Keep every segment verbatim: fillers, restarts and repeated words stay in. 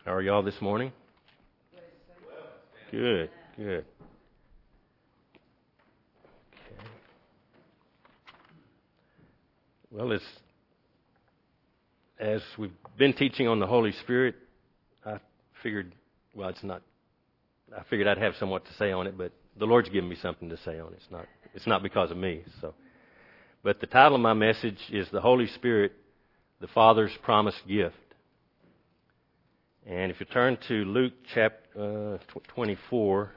How are y'all this morning? Good, good. Okay. Well, it's, as we've been teaching on the Holy Spirit, I figured, well, it's not, I figured I'd have somewhat to say on it, but the Lord's given me something to say on it. It's not, it's not because of me. So, but the title of my message is The Holy Spirit, the Father's Promised Gift. And if you turn to Luke chapter uh, twenty-four,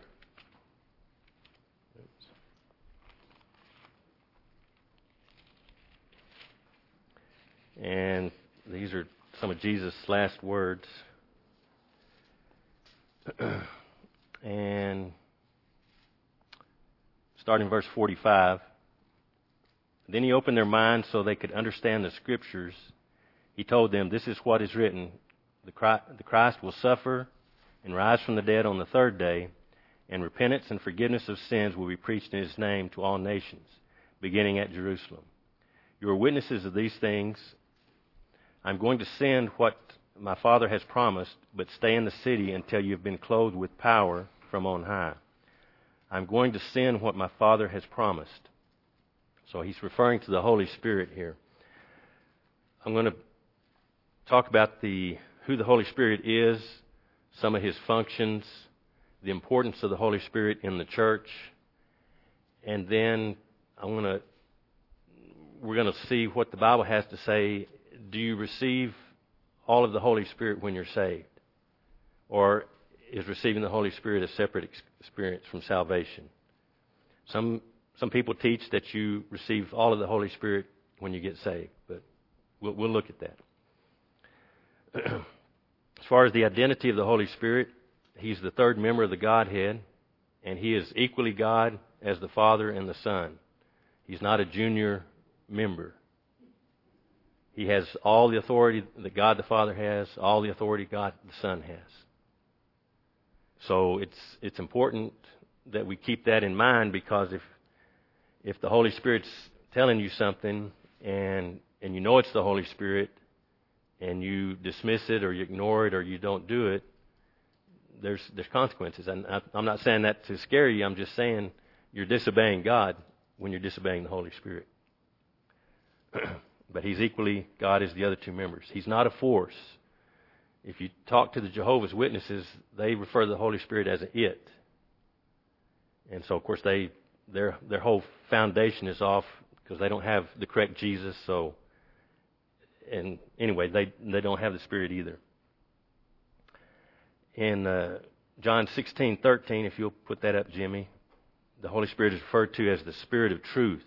and these are some of Jesus' last words. And starting verse forty-five, then he opened their minds so they could understand the Scriptures. He told them, "This is what is written. The Christ will suffer and rise from the dead on the third day, and repentance and forgiveness of sins will be preached in His name to all nations, beginning at Jerusalem. You are witnesses of these things. I'm going to send what my Father has promised, but stay in the city until you have been clothed with power from on high. I'm going to send what my Father has promised." So he's referring to the Holy Spirit here. I'm going to talk about the who the Holy Spirit is, some of His functions, the importance of the Holy Spirit in the church, and then I'm going to we're going to see what the Bible has to say. Do you receive all of the Holy Spirit when you're saved, or is receiving the Holy Spirit a separate experience from salvation? Some some people teach that you receive all of the Holy Spirit when you get saved, but we'll, we'll look at that. As far as the identity of the Holy Spirit, He's the third member of the Godhead, and He is equally God as the Father and the Son. He's not a junior member. He has all the authority that God the Father has, all the authority God the Son has. So it's it's important that we keep that in mind, because if if the Holy Spirit's telling you something and and you know it's the Holy Spirit, and you dismiss it or you ignore it or you don't do it, there's there's consequences. And I, I'm not saying that to scare you. I'm just saying you're disobeying God when you're disobeying the Holy Spirit. But He's equally God as the other two members. He's not a force. If you talk to the Jehovah's Witnesses, they refer to the Holy Spirit as an it. And so, of course, they their their whole foundation is off because they don't have the correct Jesus. So. And anyway, they they don't have the Spirit either. In uh, John sixteen thirteen, if you'll put that up, Jimmy, the Holy Spirit is referred to as the Spirit of truth.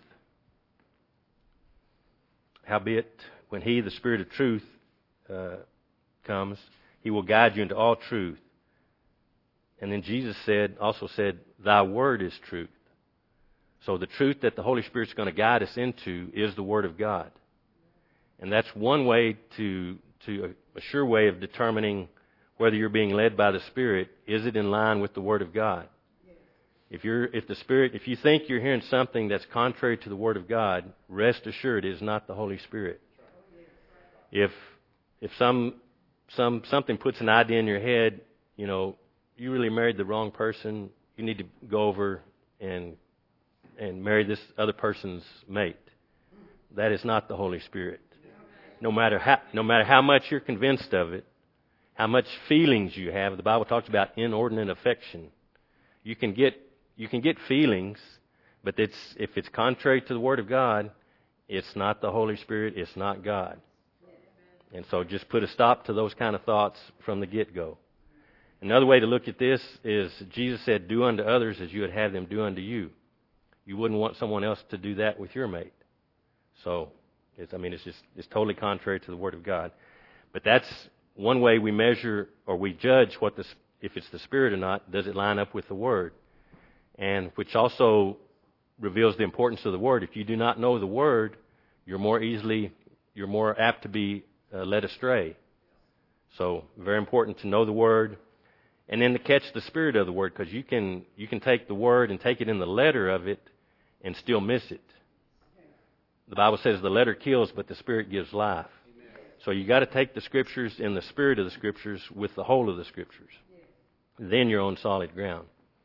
Howbeit, when He, the Spirit of truth, uh, comes, He will guide you into all truth. And then Jesus said, also said, "Thy word is truth." So the truth that the Holy Spirit's going to guide us into is the Word of God. And that's one way to, to a sure way of determining whether you're being led by the Spirit. Is it in line with the Word of God? Yes. If you're, if the Spirit, if you think you're hearing something that's contrary to the Word of God, rest assured it is not the Holy Spirit. If, if some, some, something puts an idea in your head, you know, you really married the wrong person, you need to go over and, and marry this other person's mate. That is not the Holy Spirit. No matter how, no matter how much you're convinced of it, how much feelings you have, the Bible talks about inordinate affection. You can get you can get feelings, but it's if it's contrary to the Word of God, it's not the Holy Spirit, it's not God. And so just put a stop to those kind of thoughts from the get-go. Another way to look at this is Jesus said, "Do unto others as you would have them do unto you." You wouldn't want someone else to do that with your mate. So It's, I mean, it's just it's totally contrary to the Word of God. But that's one way we measure or we judge what the if it's the Spirit or not. Does it line up with the Word? And which also reveals the importance of the Word. If you do not know the Word, you're more easily you're more apt to be uh, led astray. So very important to know the Word, and then to catch the spirit of the Word, because you can you can take the Word and take it in the letter of it and still miss it. The Bible says the letter kills, but the Spirit gives life. Amen. So you got to take the Scriptures in the spirit of the Scriptures with the whole of the Scriptures. Then you're on solid ground.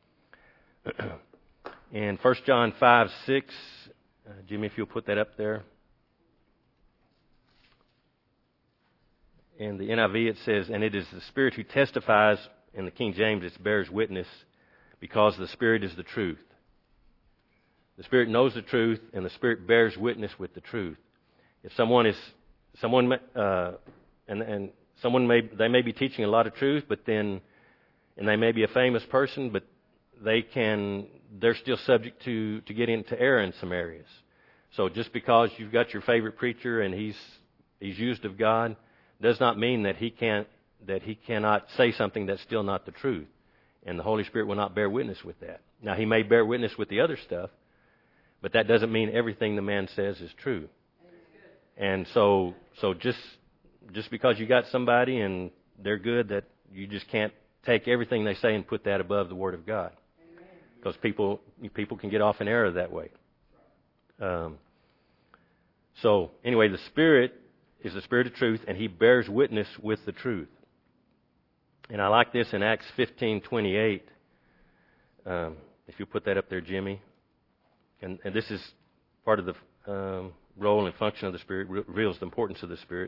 And First John five six, uh, Jimmy, if you'll put that up there. In the N I V it says, and it is the Spirit who testifies. In the King James it bears witness, because the Spirit is the truth. The Spirit knows the truth, and the Spirit bears witness with the truth. If someone is someone uh, and and someone may they may be teaching a lot of truth, but then and they may be a famous person, but they can they're still subject to to get into error in some areas. So just because you've got your favorite preacher and he's he's used of God, does not mean that he can't that he cannot say something that's still not the truth. And the Holy Spirit will not bear witness with that. Now, he may bear witness with the other stuff, but that doesn't mean everything the man says is true. And so so just just because you got somebody and they're good, that you just can't take everything they say and put that above the Word of God. Because people people can get off in error that way. Um, so anyway, the Spirit is the Spirit of truth, and He bears witness with the truth. And I like this in Acts fifteen twenty-eight. Um, if you put that up there, Jimmy. And, and this is part of the um, role and function of the Spirit, re- reveals the importance of the Spirit.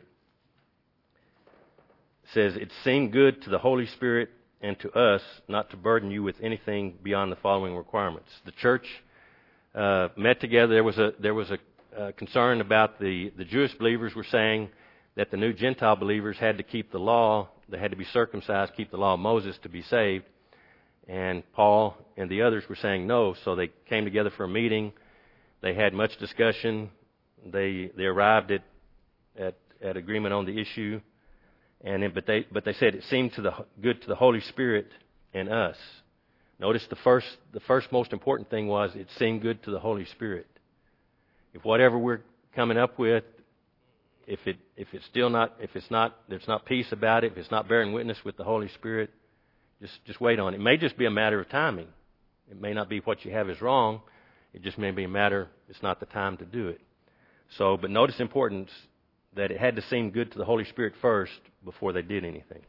It says, it seemed good to the Holy Spirit and to us not to burden you with anything beyond the following requirements. The church uh, met together. There was a there was a uh, concern about the, the Jewish believers were saying that the new Gentile believers had to keep the law. They had to be circumcised, keep the law of Moses to be saved. And Paul and the others were saying no, so they came together for a meeting. They had much discussion. They they arrived at at, at agreement on the issue. And then, but they but they said it seemed to the good to the Holy Spirit and us. Notice the first the first most important thing was it seemed good to the Holy Spirit. If whatever we're coming up with, if it if it's still not if it's not there's not peace about it, if it's not bearing witness with the Holy Spirit, just just wait on it. It may just be a matter of timing. It may not be what you have is wrong. It just may be a matter it's not the time to do it. So, but notice the importance that it had to seem good to the Holy Spirit first before they did anything.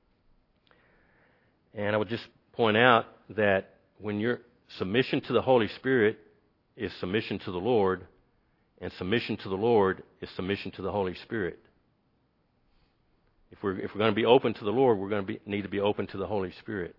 And I would just point out that when your submission to the Holy Spirit is submission to the Lord, and submission to the Lord is submission to the Holy Spirit. If we're if we're going to be open to the Lord, we're going to be, need to be open to the Holy Spirit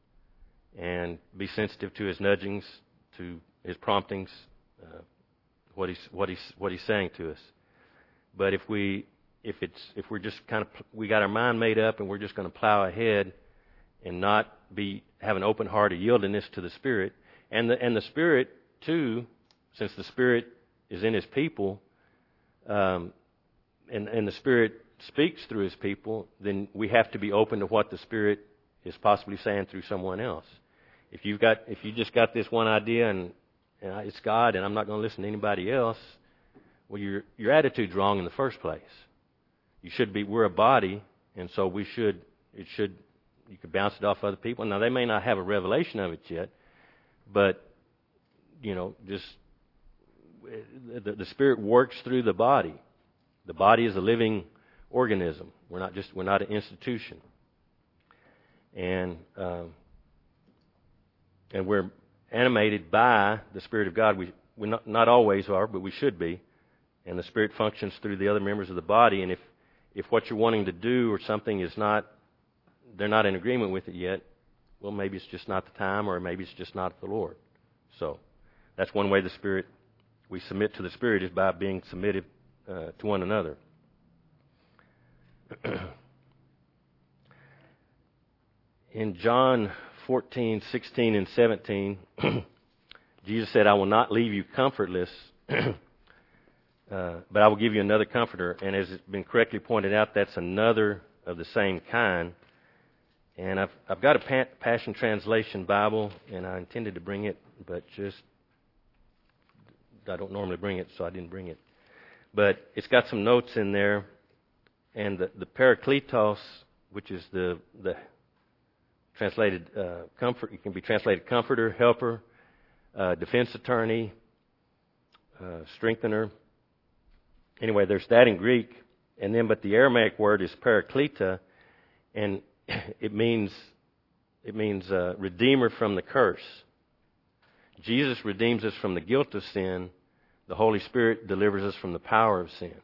and be sensitive to His nudgings, to His promptings, uh, what He's what He's what He's saying to us. But if we if it's if we're just kind of we got our mind made up and we're just going to plow ahead and not be have an open heart, a yieldedness to the Spirit, and the and the Spirit too, since the Spirit is in His people, um, and and the Spirit speaks through His people, then we have to be open to what the Spirit is possibly saying through someone else. If you've got if you just got this one idea and, and it's God and I'm not going to listen to anybody else, well, your your attitude's wrong in the first place. You should be. We're a body, and so we should. It should. You could bounce it off other people. Now they may not have a revelation of it yet, but you know, just the, the Spirit works through the body. The body is a living organism. We're not just. We're not an institution, and um, and we're animated by the Spirit of God. We we not not always are, but we should be. And the Spirit functions through the other members of the body. And if, if what you're wanting to do or something is not, they're not in agreement with it yet, well, maybe it's just not the time, or maybe it's just not the Lord. So that's one way the Spirit, we submit to the Spirit, is by being submitted uh, to one another. In John fourteen, sixteen, and seventeen, Jesus said, I will not leave you comfortless, Uh, but I will give you another comforter. And as it's been correctly pointed out, that's another of the same kind. And I've I've got a pa- Passion Translation Bible, and I intended to bring it, but just I don't normally bring it, so I didn't bring it. But it's got some notes in there, and the, the Parakletos, which is the the translated uh, comfort, it can be translated comforter, helper, uh, defense attorney, uh, strengthener. Anyway, there's that in Greek, and then, but the Aramaic word is parakleta, and it means it means uh, redeemer from the curse. Jesus redeems us from the guilt of sin. The Holy Spirit delivers us from the power of sin.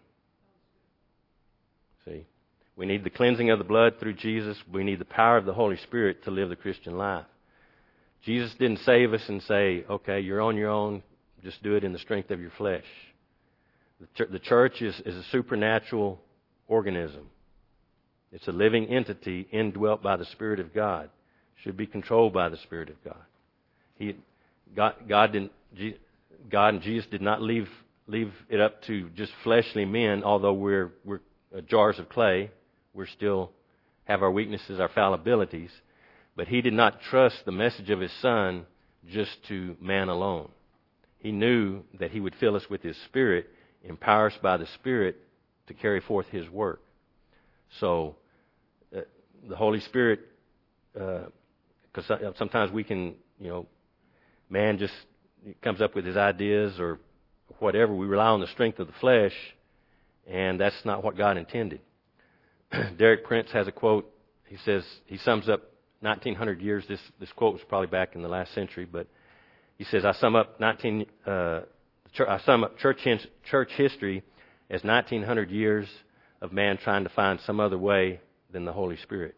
See, we need the cleansing of the blood through Jesus. We need the power of the Holy Spirit to live the Christian life. Jesus didn't save us and say, okay, you're on your own, just do it in the strength of your flesh. The, ch- the church is, is a supernatural organism. It's a living entity indwelt by the Spirit of God. Should be controlled by the Spirit of God. He, God, God, didn't, God and Jesus did not leave leave it up to just fleshly men. Although we're we're jars of clay, we still have our weaknesses, our fallibilities. But He did not trust the message of His Son just to man alone. He knew that He would fill us with His Spirit, empower us by the Spirit to carry forth His work. So uh, the Holy Spirit, because uh, sometimes we can, you know, man just comes up with his ideas or whatever. We rely on the strength of the flesh, and that's not what God intended. Derek Prince has a quote. He says, he sums up nineteen hundred years. This this quote was probably back in the last century, but he says, I sum up nineteen. Uh, I sum up church church history as nineteen hundred years of man trying to find some other way than the Holy Spirit.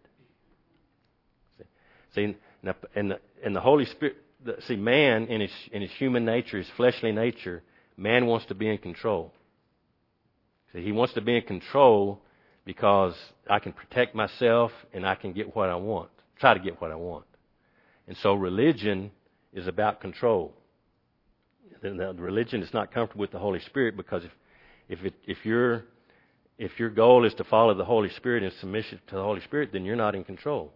See, and the, and the Holy Spirit. The, see, man in his in his human nature, his fleshly nature, man wants to be in control. See, he wants to be in control because I can protect myself and I can get what I want. Try to get what I want. And so religion is about control. The, the religion is not comfortable with the Holy Spirit, because if if it, if your if your goal is to follow the Holy Spirit and submission to the Holy Spirit, then you're not in control.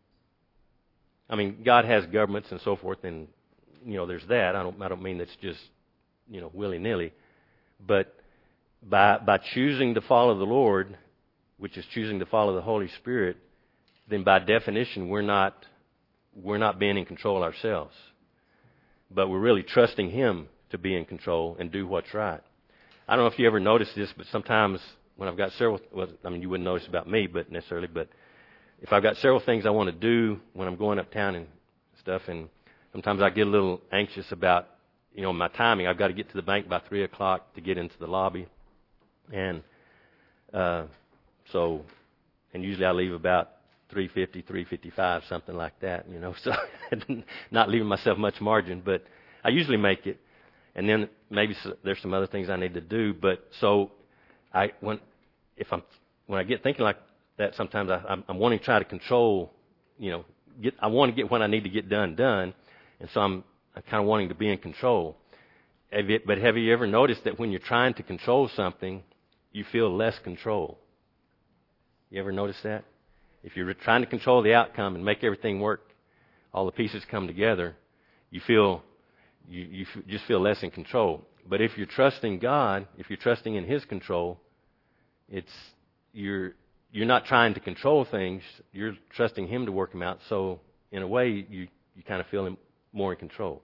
I mean, God has governments and so forth, and you know, there's that. I don't I don't mean that's just, you know, willy-nilly, but by by choosing to follow the Lord, which is choosing to follow the Holy Spirit, then by definition we're not we're not being in control ourselves, but we're really trusting Him to be in control and do what's right. I don't know if you ever noticed this, but sometimes when I've got several, well, I mean, you wouldn't notice about me, but necessarily, but if I've got several things I want to do when I'm going uptown and stuff, and sometimes I get a little anxious about, you know, my timing. I've got to get to the bank by three o'clock to get into the lobby, and uh, so, and usually I leave about three fifty, three fifty-five, something like that, you know. So not leaving myself much margin, but I usually make it. And then maybe there's some other things I need to do, but so I when if I'm when I get thinking like that, sometimes I, I'm, I'm wanting to try to control, you know, get, I want to get what I need to get done, done. And so I'm, I'm kind of wanting to be in control. Have you, but have you ever noticed that when you're trying to control something, you feel less control? You ever notice that? If you're trying to control the outcome and make everything work, all the pieces come together, you feel, you, you f- just feel less in control. But if you're trusting God, if you're trusting in His control, it's, you're, You're not trying to control things. You're trusting Him to work them out. So, in a way, you, you kind of feel more in control.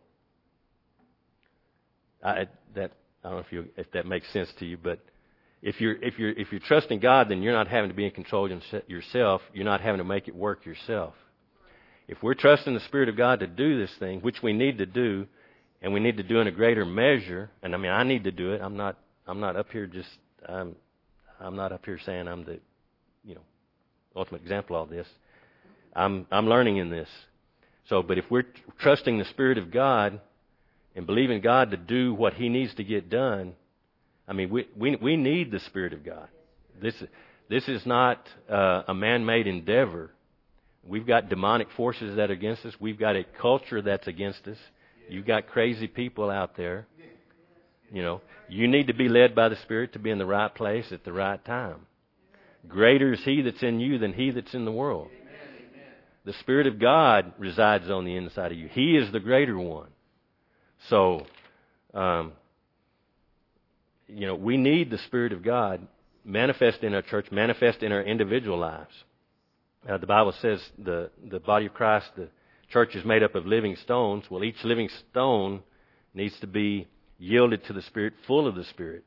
I, that I don't know if you if that makes sense to you, but if you're if you're if you're trusting God, then you're not having to be in control yourself. You're not having to make it work yourself. If we're trusting the Spirit of God to do this thing, which we need to do, and we need to do in a greater measure, and I mean, I need to do it. I'm not I'm not up here just I'm I'm not up here saying I'm the you know, ultimate example of this. I'm I'm learning in this. So, but if we're trusting the Spirit of God and believing God to do what He needs to get done, I mean, we we we need the Spirit of God. This this is not uh, a man-made endeavor. We've got demonic forces that are against us. We've got a culture that's against us. You've got crazy people out there. You know, you need to be led by the Spirit to be in the right place at the right time. Greater is He that's in you than he that's in the world. Amen. The Spirit of God resides on the inside of you. He is the greater one. So, um, you know, we need the Spirit of God manifest in our church, manifest in our individual lives. Uh, the Bible says the, the body of Christ, the church is made up of living stones. Well, each living stone needs to be yielded to the Spirit, full of the Spirit.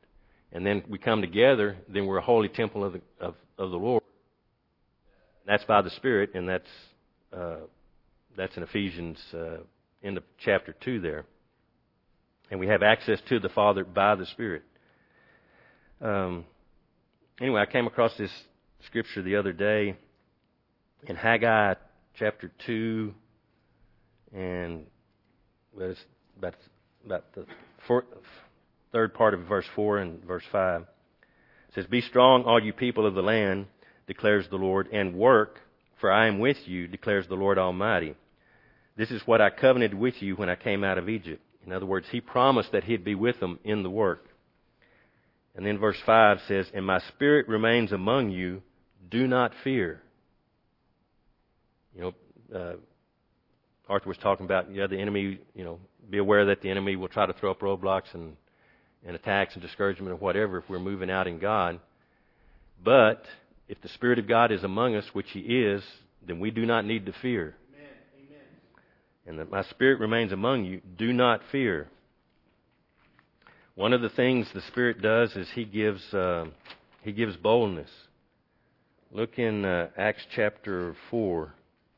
and then we come together, then we're a holy temple of the, of, of the Lord. That's by the Spirit, and that's uh, that's in Ephesians, uh, end of chapter two there. And we have access to the Father by the Spirit. Um, anyway, I came across this scripture the other day in Haggai chapter two, and well, it's about, about the fourth, third part of verse four and verse five. It says, "Be strong, all you people of the land, declares the Lord, and work, for I am with you, declares the Lord Almighty. This is what I covenanted with you when I came out of Egypt." In other words, He promised that He'd be with them in the work. And then verse five says, "And my Spirit remains among you, do not fear." You know, uh, Arthur was talking about, yeah, the enemy, you know, be aware that the enemy will try to throw up roadblocks and, and attacks and discouragement or whatever if we're moving out in God. But if the Spirit of God is among us, which He is, then we do not need to fear. Amen. Amen. And that my Spirit remains among you, do not fear. One of the things the Spirit does is He gives uh, He gives boldness. Look in uh, Acts chapter four.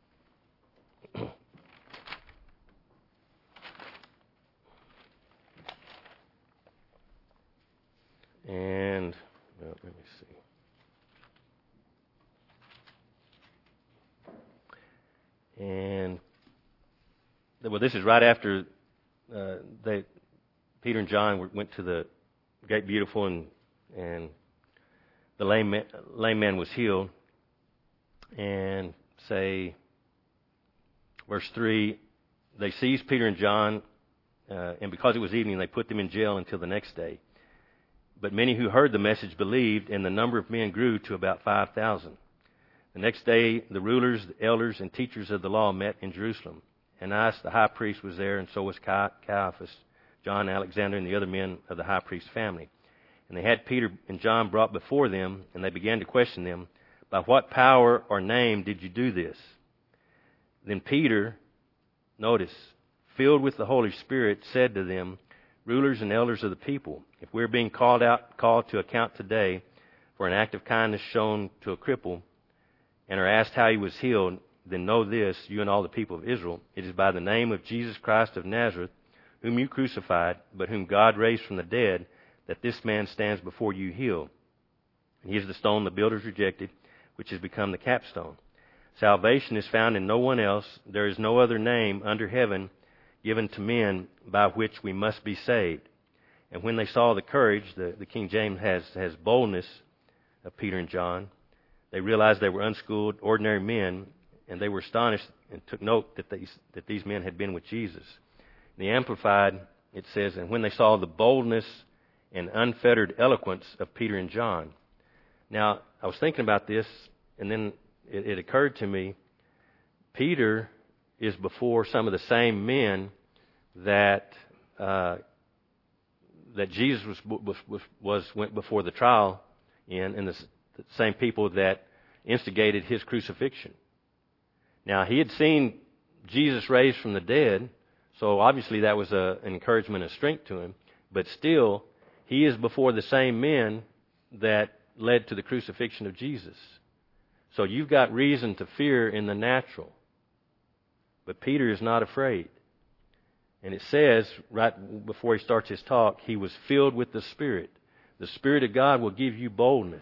And well, let me see. And well, this is right after uh, they, Peter and John went to the Gate Beautiful, and and the lame man, lame man was healed. And say, verse three, they seized Peter and John, uh, and because it was evening, they put them in jail until the next day. But many who heard the message believed, and the number of men grew to about five thousand. The next day, the rulers, the elders, and teachers of the law met in Jerusalem. Annas, the high priest, was there, and so was Caiaphas, John, Alexander, and the other men of the high priest's family. And they had Peter and John brought before them, and they began to question them, "By what power or name did you do this?" Then Peter, notice, filled with the Holy Spirit, said to them, "Rulers and elders of the people, if we're being called out, called to account today for an act of kindness shown to a cripple, and are asked how he was healed, then know this, you and all the people of Israel, it is by the name of Jesus Christ of Nazareth, whom you crucified, but whom God raised from the dead, that this man stands before you healed. And he is the stone the builders rejected, which has become the capstone. Salvation is found in no one else. There is no other name under heaven given to men by which we must be saved." And when they saw the courage, the, the King James has, has boldness of Peter and John, they realized they were unschooled, ordinary men, and they were astonished and took note that these, that these men had been with Jesus. In the Amplified, it says, "And when they saw the boldness and unfettered eloquence of Peter and John." Now, I was thinking about this, and then it, it occurred to me, Peter is before some of the same men that uh, that Jesus was, was was went before the trial in, and the, the same people that instigated his crucifixion. Now, he had seen Jesus raised from the dead, so obviously that was a, an encouragement and strength to him. But still, he is before the same men that led to the crucifixion of Jesus. So you've got reason to fear in the natural. But Peter is not afraid. And it says, right before he starts his talk, he was filled with the Spirit. The Spirit of God will give you boldness.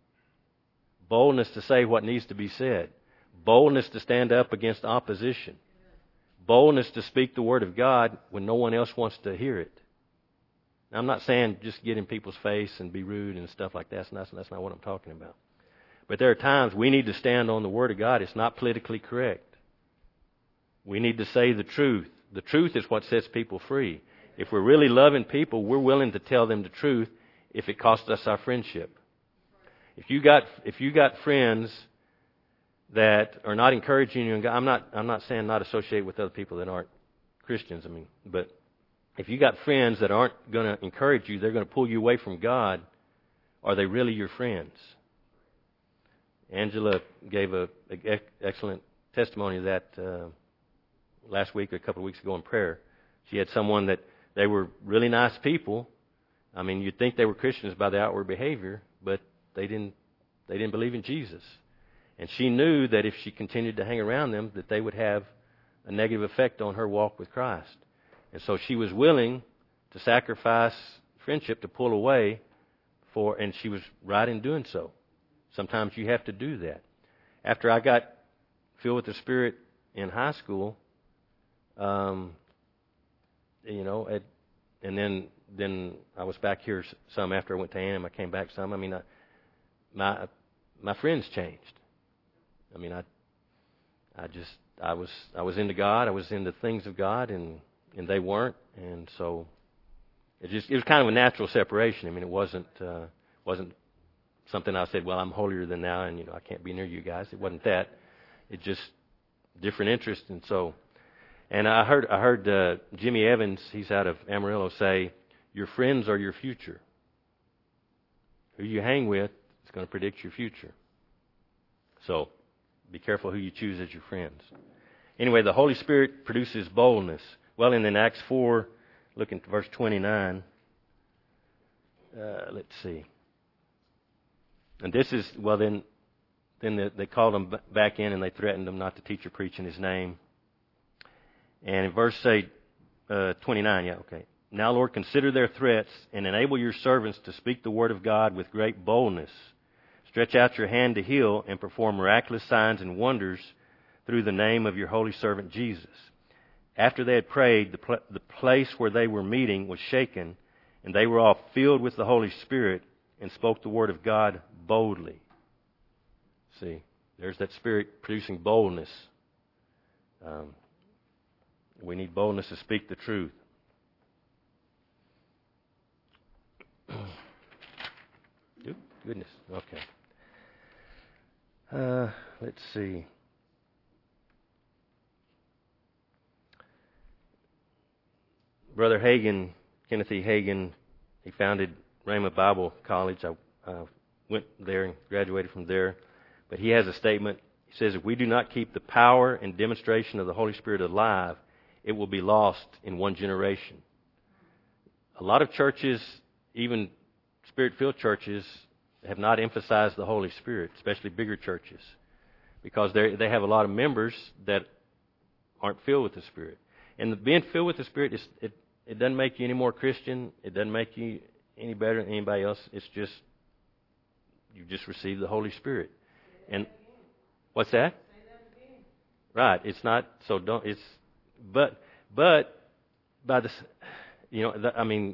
Boldness to say what needs to be said. Boldness to stand up against opposition. Boldness to speak the Word of God when no one else wants to hear it. Now, I'm not saying just get in people's face and be rude and stuff like that. That's, that's not what I'm talking about. But there are times we need to stand on the Word of God. It's not politically correct. We need to say the truth. The truth is what sets people free. If we're really loving people, we're willing to tell them the truth if it costs us our friendship. If you got if you got friends that are not encouraging you, and I'm not I'm not saying not associate with other people that aren't Christians. I mean, but if you got friends that aren't going to encourage you, they're going to pull you away from God. Are they really your friends? Angela gave a, a excellent testimony of that uh, last week or a couple of weeks ago in prayer. She had someone that they were really nice people, I mean, you'd think they were Christians by the outward behavior, but they didn't. They didn't believe in Jesus, and she knew that if she continued to hang around them, that they would have a negative effect on her walk with Christ. And so she was willing to sacrifice friendship to pull away for, and she was right in doing so. Sometimes you have to do that. After I got filled with the Spirit in high school, um, you know, at, and then then I was back here some after I went to A and M. I came back some. I mean, I, my my friends changed. I mean, I I just I was I was into God. I was into things of God, and and they weren't, and so it just it was kind of a natural separation. I mean, it wasn't uh, wasn't something I said, well, I'm holier than thou, and you know I can't be near you guys. It wasn't that. It just different interests, and so. And I heard I heard uh, Jimmy Evans, he's out of Amarillo, say, "Your friends are your future. Who you hang with is going to predict your future. So be careful who you choose as your friends." Anyway, the Holy Spirit produces boldness. Well, and in Acts four, look at verse twenty-nine. Uh, let's see. And this is, well, then then the, they called them back in and they threatened them not to teach or preach in His name. And in verse, say, uh, twenty-nine, yeah, okay. "Now, Lord, consider their threats and enable your servants to speak the word of God with great boldness. Stretch out your hand to heal and perform miraculous signs and wonders through the name of your holy servant Jesus." After they had prayed, the, pl- the place where they were meeting was shaken, and they were all filled with the Holy Spirit and spoke the word of God boldly. See, there's that Spirit producing boldness. Um, we need boldness to speak the truth. Goodness. Okay. Uh, let's see. Brother Hagin, Kenneth E. Hagin, he founded Rhema Bible College. I uh, went there and graduated from there. But he has a statement. He says, "If we do not keep the power and demonstration of the Holy Spirit alive, it will be lost in one generation." A lot of churches, even Spirit-filled churches, have not emphasized the Holy Spirit, especially bigger churches, because they they have a lot of members that aren't filled with the Spirit. And the, being filled with the Spirit, is, it it doesn't make you any more Christian. It doesn't make you any better than anybody else. It's just you just receive the Holy Spirit. And what's that? Right. It's not so. Don't. It's but but by the you know the, I mean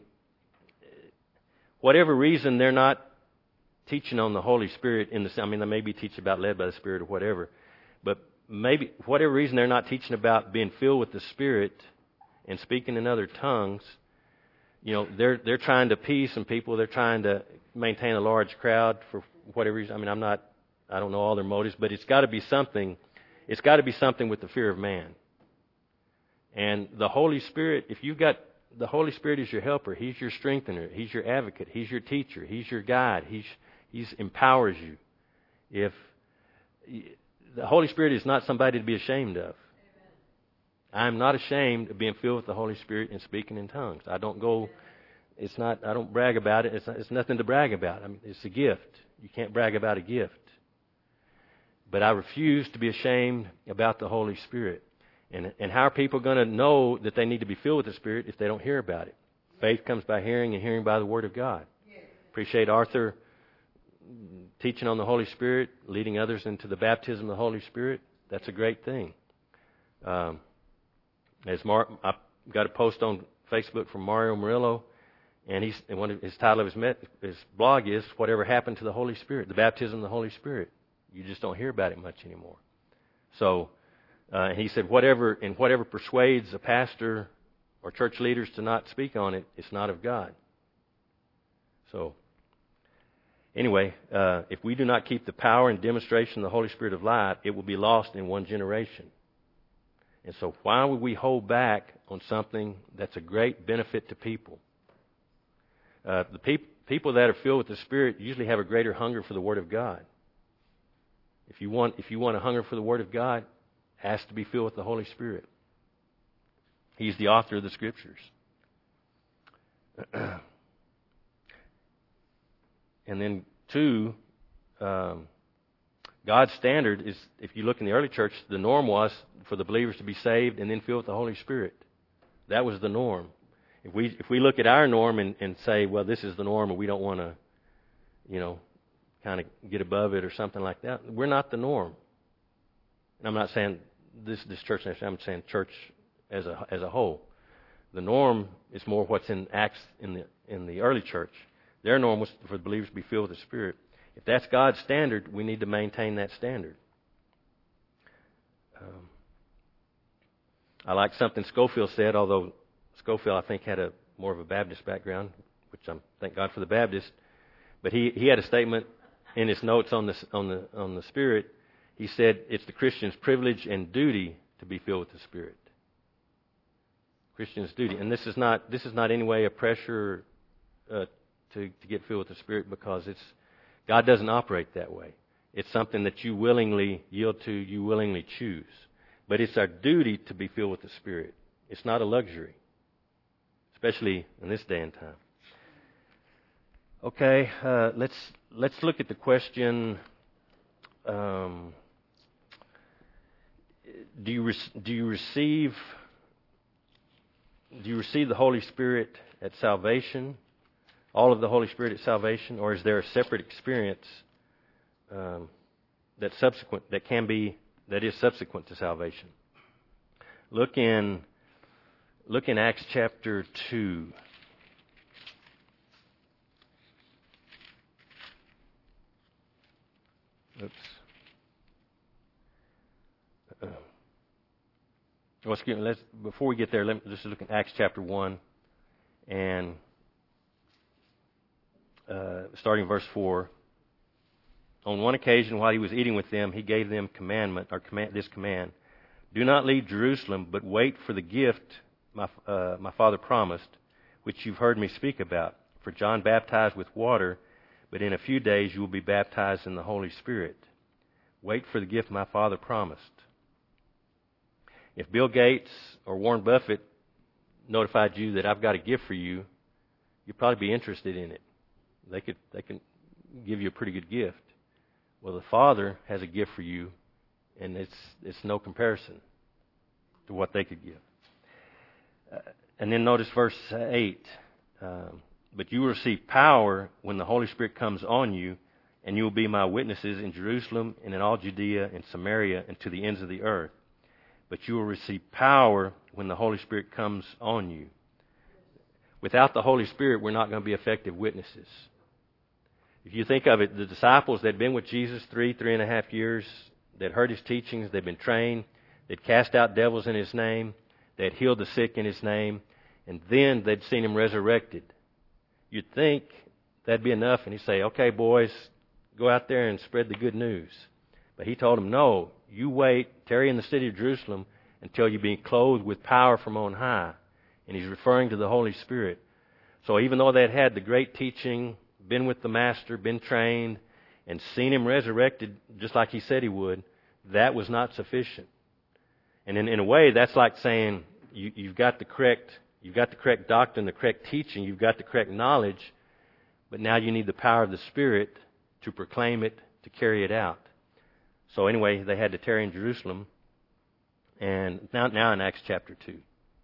whatever reason they're not teaching on the Holy Spirit in the I mean they may be teaching about led by the Spirit or whatever, but maybe for whatever reason they're not teaching about being filled with the Spirit and speaking in other tongues. You know, they're they're trying to appease some people. They're trying to maintain a large crowd for whatever reason. I mean, I'm not, I don't know all their motives, but it's got to be something. It's got to be something with the fear of man. And the Holy Spirit, if you've got the Holy Spirit is your helper, He's your strengthener, He's your advocate, He's your teacher, He's your guide, He's He empowers you. If the Holy Spirit is not somebody to be ashamed of. I'm not ashamed of being filled with the Holy Spirit and speaking in tongues. I don't go, it's not, I don't brag about it. It's, not, it's nothing to brag about. I mean, it's a gift. You can't brag about a gift. But I refuse to be ashamed about the Holy Spirit. And, and how are people going to know that they need to be filled with the Spirit if they don't hear about it? Faith comes by hearing, and hearing by the Word of God. Appreciate Arthur teaching on the Holy Spirit, leading others into the baptism of the Holy Spirit. That's a great thing. Um, As Mar- I got a post on Facebook from Mario Murillo, and he's and one of his title of his, met, his blog is "Whatever Happened to the Holy Spirit?" The baptism of the Holy Spirit. You just don't hear about it much anymore. So uh, he said, whatever and whatever persuades a pastor or church leaders to not speak on it, it's not of God. So anyway, uh, if we do not keep the power and demonstration of the Holy Spirit alive, it will be lost in one generation. And so why would we hold back on something that's a great benefit to people? Uh, the peop- people that are filled with the Spirit usually have a greater hunger for the Word of God. If you want, if you want a hunger for the Word of God, it has to be filled with the Holy Spirit. He's the author of the Scriptures. and then two, um, God's standard is, if you look in the early church, the norm was for the believers to be saved and then filled with the Holy Spirit. That was the norm. If we if we look at our norm and, and say, well, this is the norm and we don't want to, you know, kind of get above it or something like that, we're not the norm. And I'm not saying this this church, I'm saying church as a as a whole. The norm is more what's in Acts in the in the early church. Their norm was for the believers to be filled with the Spirit. If that's God's standard, we need to maintain that standard. Um, I like something Scofield said, although Scofield, I think, had a more of a Baptist background, which I'm thank God for the Baptist. But he, he had a statement in his notes on the on the on the Spirit. He said it's the Christian's privilege and duty to be filled with the Spirit. Christian's duty, and this is not this is not any way a pressure uh, to to get filled with the Spirit, because it's God doesn't operate that way. It's something that you willingly yield to, you willingly choose. But it's our duty to be filled with the Spirit. It's not a luxury, especially in this day and time. Okay, uh, let's let's look at the question: um, Do you re- do you receive do you receive the Holy Spirit at salvation? All of the Holy Spirit at salvation, or is there a separate experience um, that subsequent that can be that is subsequent to salvation? Look in look in Acts chapter two. Oops. Uh, well, excuse me, let's, before we get there, let me just look at Acts chapter one, and uh, starting verse four. On one occasion, while he was eating with them, he gave them commandment or command, this command: "Do not leave Jerusalem, but wait for the gift my uh, my Father promised, which you've heard me speak about. For John baptized with water, but in a few days you will be baptized in the Holy Spirit. Wait for the gift my Father promised." If Bill Gates or Warren Buffett notified you that I've got a gift for you, you'd probably be interested in it. They could they can give you a pretty good gift. Well, the Father has a gift for you, and it's it's no comparison to what they could give. Uh, and then notice verse eight. Um, But you will receive power when the Holy Spirit comes on you, and you will be my witnesses in Jerusalem and in all Judea and Samaria and to the ends of the earth. But you will receive power when the Holy Spirit comes on you. Without the Holy Spirit, we're not going to be effective witnesses. If you think of it, the disciples that had been with Jesus three, three and a half years, that heard His teachings, they'd been trained, they'd cast out devils in His name, they'd healed the sick in His name, and then they'd seen Him resurrected. You'd think that'd be enough, and He'd say, "Okay, boys, go out there and spread the good news." But He told them, "No, you wait, tarry in the city of Jerusalem until you be clothed with power from on high." And He's referring to the Holy Spirit. So even though they'd had the great teaching, been with the Master, been trained, and seen Him resurrected just like He said He would, that was not sufficient. And in, in a way, that's like saying you, you've got the correct You've got the correct doctrine, the correct teaching, you've got the correct knowledge, but now you need the power of the Spirit to proclaim it, to carry it out. So anyway, they had to tarry in Jerusalem, and now, now in Acts chapter two.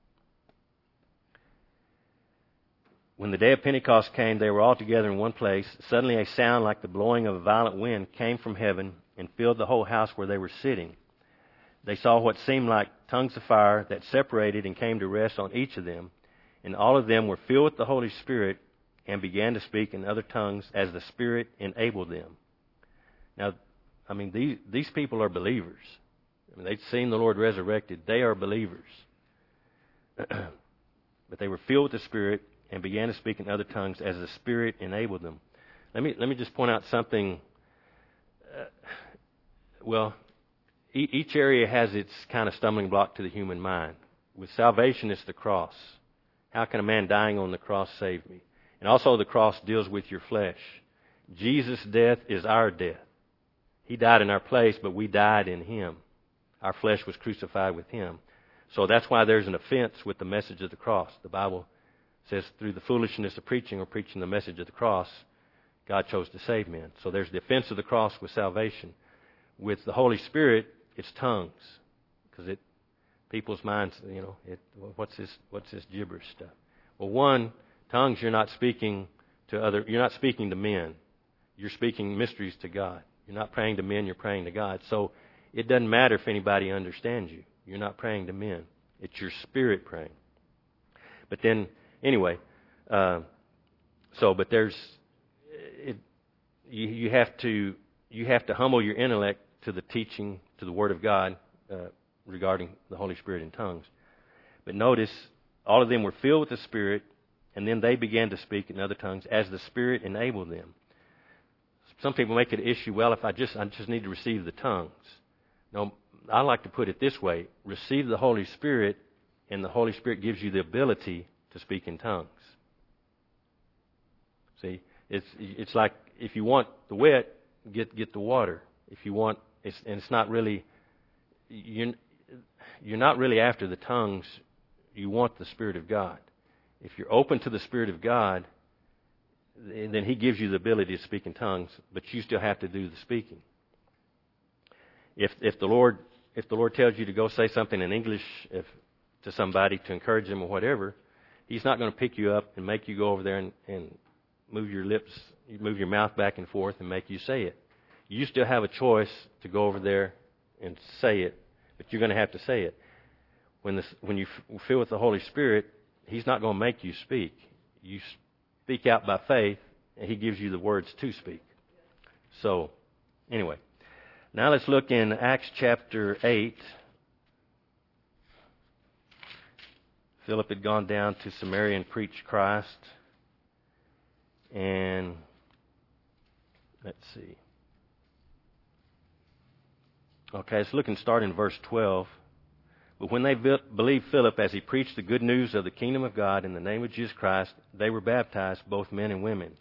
When the day of Pentecost came, they were all together in one place. Suddenly a sound like the blowing of a violent wind came from heaven and filled the whole house where they were sitting. They saw what seemed like tongues of fire that separated and came to rest on each of them. And all of them were filled with the Holy Spirit and began to speak in other tongues as the Spirit enabled them. Now, I mean, these, these people are believers. I mean, they'd seen the Lord resurrected. They are believers. But they were filled with the Spirit and began to speak in other tongues as the Spirit enabled them. Let me, let me just point out something. Uh, well... Each area has its kind of stumbling block to the human mind. With salvation, it's the cross. How can a man dying on the cross save me? And also the cross deals with your flesh. Jesus' death is our death. He died in our place, but we died in Him. Our flesh was crucified with Him. So that's why there's an offense with the message of the cross. The Bible says through the foolishness of preaching or preaching the message of the cross, God chose to save men. So there's the offense of the cross with salvation. With the Holy Spirit, it's tongues, because it people's minds, you know, it, what's this what's this gibberish stuff? Well, one, tongues, you're not speaking to other, you're not speaking to men. You're speaking mysteries to God. You're not praying to men, you're praying to God. So it doesn't matter if anybody understands you. You're not praying to men. It's your spirit praying. But then, anyway, uh, so but there's, it, you, you have to you have to humble your intellect to the teaching, to the Word of God uh, regarding the Holy Spirit in tongues. But notice, all of them were filled with the Spirit, and then they began to speak in other tongues as the Spirit enabled them. Some people make it an issue, well, if I just I just need to receive the tongues. No, I like to put it this way: receive the Holy Spirit, and the Holy Spirit gives you the ability to speak in tongues. See, it's it's like if you want the wet, get get the water. If you want, it's, and it's not really you're you're not really after the tongues. You want the Spirit of God. If you're open to the Spirit of God, then He gives you the ability to speak in tongues, but you still have to do the speaking. If if the Lord if the Lord tells you to go say something in English if, to somebody to encourage them or whatever, He's not going to pick you up and make you go over there and, and move your lips, move your mouth back and forth and make you say it. You still have a choice to go over there and say it, but you're going to have to say it. When this, when you f- fill with the Holy Spirit, He's not going to make you speak. You speak out by faith, and He gives you the words to speak. So, anyway, now let's look in Acts chapter eight. Philip had gone down to Samaria and preached Christ. And let's see. Okay, let's look and start in verse twelve. But when they believed Philip as he preached the good news of the kingdom of God in the name of Jesus Christ, they were baptized, both men and women.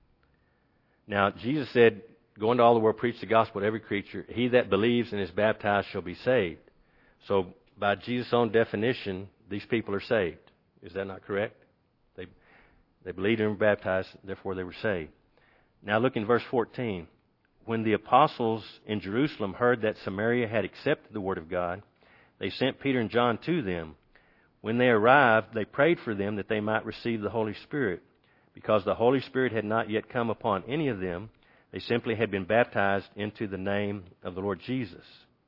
Now, Jesus said, go into all the world, preach the gospel to every creature. He that believes and is baptized shall be saved. So, by Jesus' own definition, these people are saved. Is that not correct? They they believed and were baptized, therefore they were saved. Now look in verse fourteen. When the apostles in Jerusalem heard that Samaria had accepted the word of God, they sent Peter and John to them. When they arrived, they prayed for them that they might receive the Holy Spirit. Because the Holy Spirit had not yet come upon any of them, they simply had been baptized into the name of the Lord Jesus.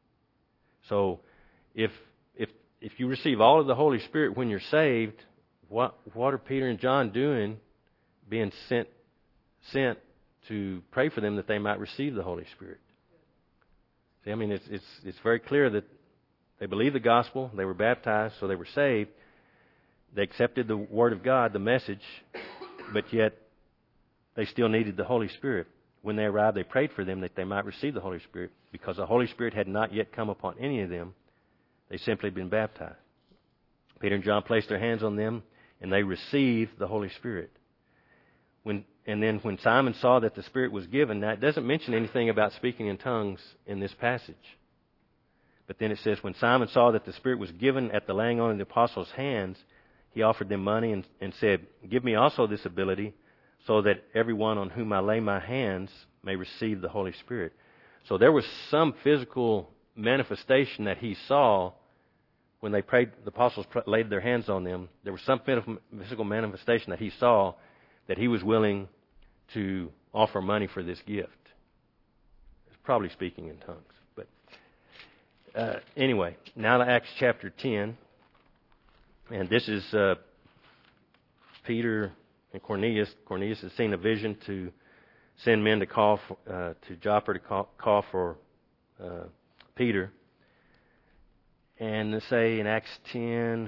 So, if if if you receive all of the Holy Spirit when you're saved, what what are Peter and John doing, being sent sent to pray for them that they might receive the Holy Spirit? See, I mean, it's it's it's very clear that they believed the gospel, they were baptized, so they were saved. They accepted the Word of God, the message, but yet they still needed the Holy Spirit. When they arrived, they prayed for them that they might receive the Holy Spirit. Because the Holy Spirit had not yet come upon any of them, they simply had been baptized. Peter and John placed their hands on them, and they received the Holy Spirit. When And then when Simon saw that the Spirit was given, now it doesn't mention anything about speaking in tongues in this passage. But then it says, when Simon saw that the Spirit was given at the laying on of the apostles' hands, he offered them money and, and said, give me also this ability, so that everyone on whom I lay my hands may receive the Holy Spirit. So there was some physical manifestation that he saw when they prayed, the apostles laid their hands on them. There was some physical manifestation that he saw that he was willing to offer money for this gift. It's probably speaking in tongues. But uh, anyway, now to Acts chapter ten. And this is uh, Peter and Cornelius. Cornelius has seen a vision to send men to call for, uh, to Joppa to call, call for uh, Peter. And they say in Acts ten,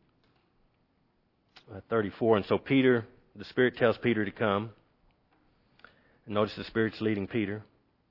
uh, thirty-four, and so Peter, the Spirit tells Peter to come. And notice the Spirit's leading Peter.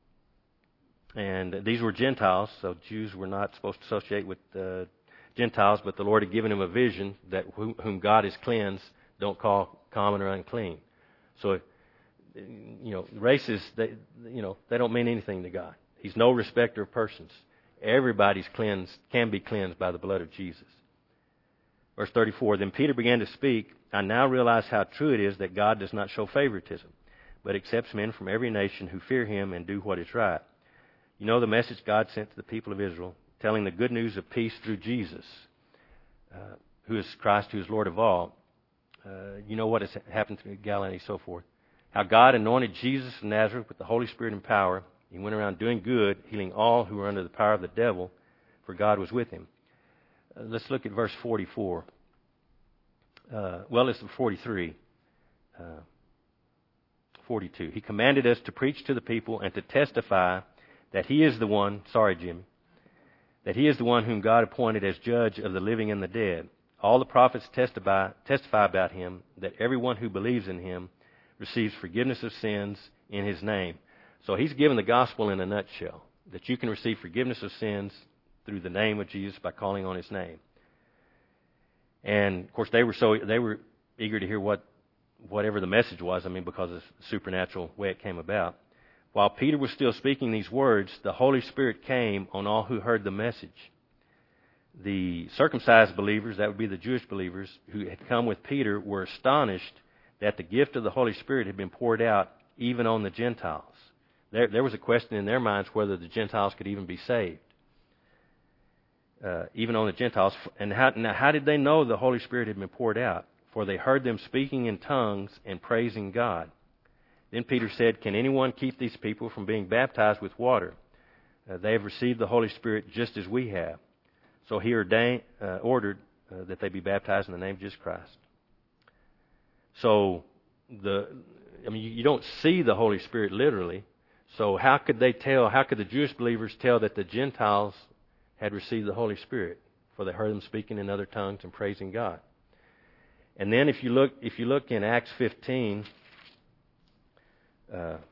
And these were Gentiles, so Jews were not supposed to associate with uh, Gentiles, but the Lord had given him a vision that whom, whom God has cleansed, don't call common or unclean. So, you know, races, they, you know, they don't mean anything to God. He's no respecter of persons. Everybody's cleansed, can be cleansed by the blood of Jesus. Verse thirty-four, then Peter began to speak. I now realize how true it is that God does not show favoritism, but accepts men from every nation who fear him and do what is right. You know the message God sent to the people of Israel, telling the good news of peace through Jesus, uh, who is Christ, who is Lord of all. Uh, you know what has happened to Galilee and so forth. How God anointed Jesus of Nazareth with the Holy Spirit and power. He went around doing good, healing all who were under the power of the devil, for God was with him. Uh, let's look at verse forty-four. Uh, well, it's forty-three. Uh, forty-two. He commanded us to preach to the people and to testify that he is the one, sorry, Jimmy, that he is the one whom God appointed as judge of the living and the dead. All the prophets testify, testify about him, that everyone who believes in him receives forgiveness of sins in his name. So he's given the gospel in a nutshell, that you can receive forgiveness of sins through the name of Jesus by calling on his name. And of course, they were so they were eager to hear what whatever the message was. I mean, because of the supernatural way it came about. While Peter was still speaking these words, the Holy Spirit came on all who heard the message. The circumcised believers, that would be the Jewish believers, who had come with Peter, were astonished that the gift of the Holy Spirit had been poured out even on the Gentiles. There, there was a question in their minds whether the Gentiles could even be saved. Uh, even on the Gentiles. And how, now, how did they know the Holy Spirit had been poured out? For they heard them speaking in tongues and praising God. Then Peter said, "Can anyone keep these people from being baptized with water? Uh, they have received the Holy Spirit just as we have." So he ordained, uh, ordered uh, that they be baptized in the name of Jesus Christ. So, the I mean, you don't see the Holy Spirit literally. So how could they tell, how could the Jewish believers tell that the Gentiles had received the Holy Spirit? For they heard them speaking in other tongues and praising God. And then if you look, if you look in Acts fifteen, uh,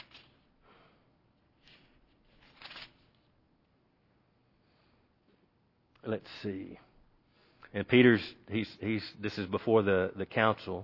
let's see. And Peter's, he's, he's, this is before the, the council.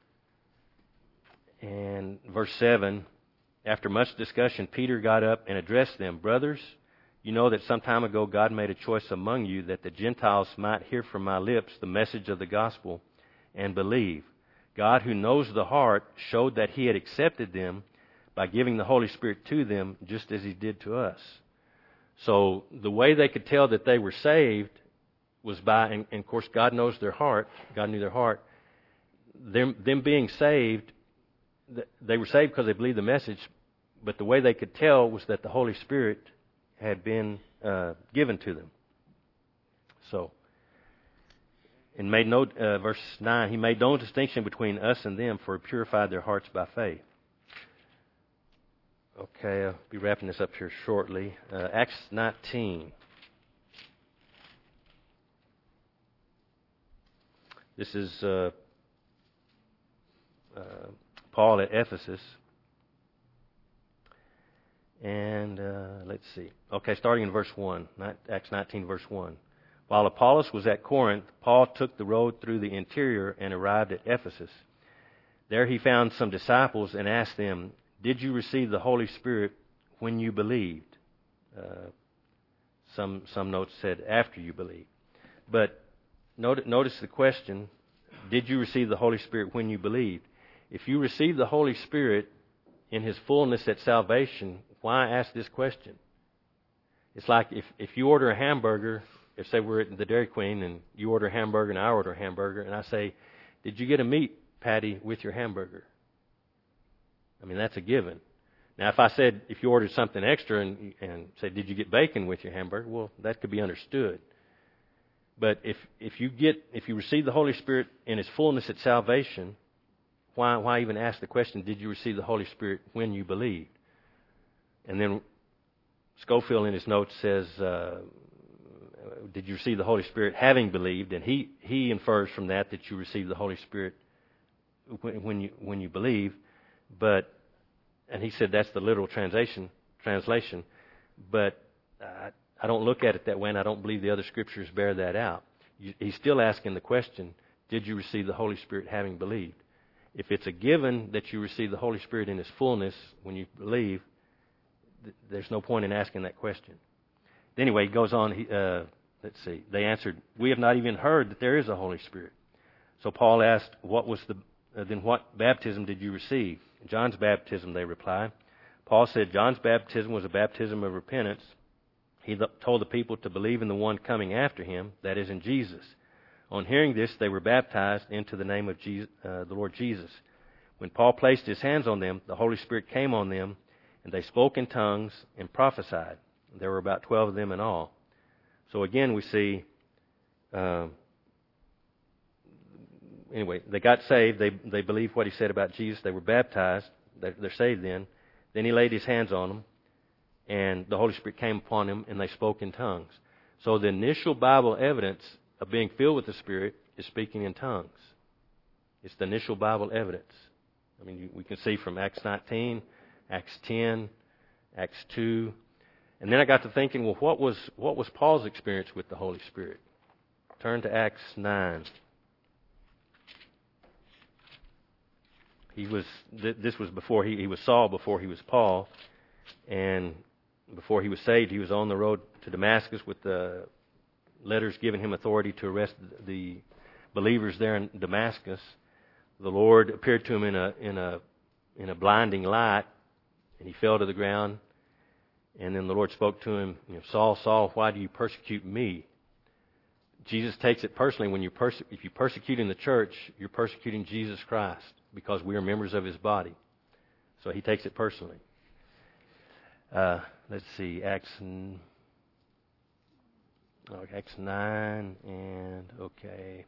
And verse seven, after much discussion, Peter got up and addressed them. "Brothers, you know that some time ago God made a choice among you that the Gentiles might hear from my lips the message of the gospel and believe. God, who knows the heart, showed that he had accepted them by giving the Holy Spirit to them just as he did to us." So the way they could tell that they were saved was by, and, and of course God knows their heart, God knew their heart, them, them being saved, they were saved because they believed the message, but the way they could tell was that the Holy Spirit had been uh, given to them. So, and made no, uh, verse nine, he made no distinction between us and them, for he purified their hearts by faith. Okay, I'll be wrapping this up here shortly. Uh, Acts nineteen. This is uh, uh, Paul at Ephesus. And uh, let's see. Okay, starting in verse one, Acts nineteen, verse one. While Apollos was at Corinth, Paul took the road through the interior and arrived at Ephesus. There he found some disciples and asked them, "Did you receive the Holy Spirit when you believed?" Uh, some some notes said, "After you believed." But notice, notice the question, did you receive the Holy Spirit when you believed? If you receive the Holy Spirit in his fullness at salvation, why ask this question? It's like if, if you order a hamburger, if say we're at the Dairy Queen and you order a hamburger and I order a hamburger, and I say, "Did you get a meat patty with your hamburger?" I mean, that's a given. Now, if I said, if you ordered something extra and, and said, "Did you get bacon with your hamburger?" Well, that could be understood. But if, if you get, if you receive the Holy Spirit in his fullness at salvation, why, why even ask the question, did you receive the Holy Spirit when you believed? And then Scofield in his notes says, uh, did you receive the Holy Spirit having believed? And he, he infers from that that you receive the Holy Spirit when, when you when you believe. But, and he said that's the literal translation. Translation, but I, I don't look at it that way, and I don't believe the other scriptures bear that out. You, he's still asking the question: did you receive the Holy Spirit having believed? If it's a given that you receive the Holy Spirit in his fullness when you believe, th- there's no point in asking that question. Anyway, he goes on. He, uh, let's see. They answered, "We have not even heard that there is a Holy Spirit." So Paul asked, "What was the uh, then? What baptism did you receive?" John's baptism, they replied. Paul said John's baptism was a baptism of repentance. He told the people to believe in the one coming after him, that is, in Jesus. On hearing this, they were baptized into the name of Jesus, uh, the Lord Jesus. When Paul placed his hands on them, the Holy Spirit came on them, and they spoke in tongues and prophesied. There were about twelve of them in all. So again, we see, uh, anyway, they got saved. They they believed what he said about Jesus. They were baptized. They're, they're saved then. Then he laid his hands on them, and the Holy Spirit came upon them, and they spoke in tongues. So the initial Bible evidence of being filled with the Spirit is speaking in tongues. It's the initial Bible evidence. I mean, we can see from Acts nineteen, Acts ten, Acts two. And then I got to thinking, well, what was what was Paul's experience with the Holy Spirit? Turn to Acts nine. He was. This was before he, he was Saul, before he was Paul, and before he was saved, he was on the road to Damascus with the letters giving him authority to arrest the believers there in Damascus. The Lord appeared to him in a in a in a blinding light, and he fell to the ground. And then the Lord spoke to him, you know, Saul, Saul, why do you persecute me? Jesus takes it personally. When you perse- if you persecute in the church, you're persecuting Jesus Christ, because we are members of his body. So he takes it personally. Uh, let's see, Acts, oh, Acts nine, and okay.